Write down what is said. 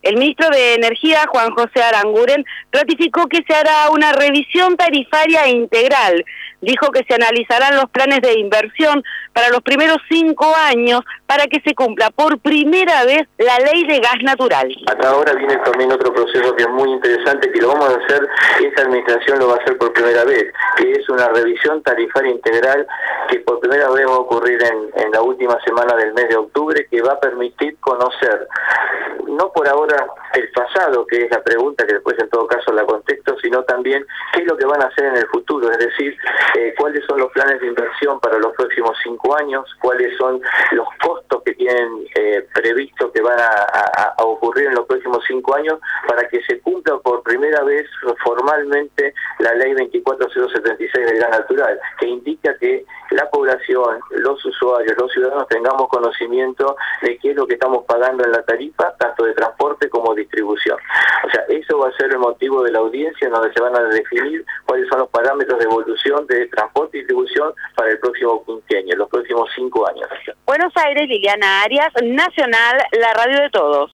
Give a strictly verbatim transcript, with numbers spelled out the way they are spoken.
El ministro de Energía, Juan José Aranguren, ratificó que se hará una revisión tarifaria integral. Dijo que se analizarán los planes de inversión para los primeros cinco años para que se cumpla por primera vez la ley de gas natural. Acá ahora viene también otro proceso que es muy interesante, que lo vamos a hacer, esta administración lo va a hacer por primera vez, que es una revisión tarifaria integral que por primera vez va a ocurrir en, en la última semana del mes de octubre, que va a permitir conocer, no por ahora el pasado, que es la pregunta que después en todo caso la contesto, sino también qué es lo que van a hacer en el futuro, es decir, eh, cuáles son los planes de inversión para los próximos cinco años, cuáles son los costos que tienen eh, previsto que van a, a, a ocurrir en los próximos cinco años para que se cumpla por primera vez formalmente la ley veinticuatro mil setenta y seis del gas natural, que indica que la población, los usuarios, los ciudadanos tengamos conocimiento de qué es lo que estamos pagando en la tarifa, tanto de transporte como distribución. O sea, eso va a ser el motivo de la audiencia, en donde se van a definir cuáles son los parámetros de evolución de transporte y distribución para el próximo quinquenio, los próximos cinco años. Buenos Aires, Liliana Arias, Nacional, la radio de todos.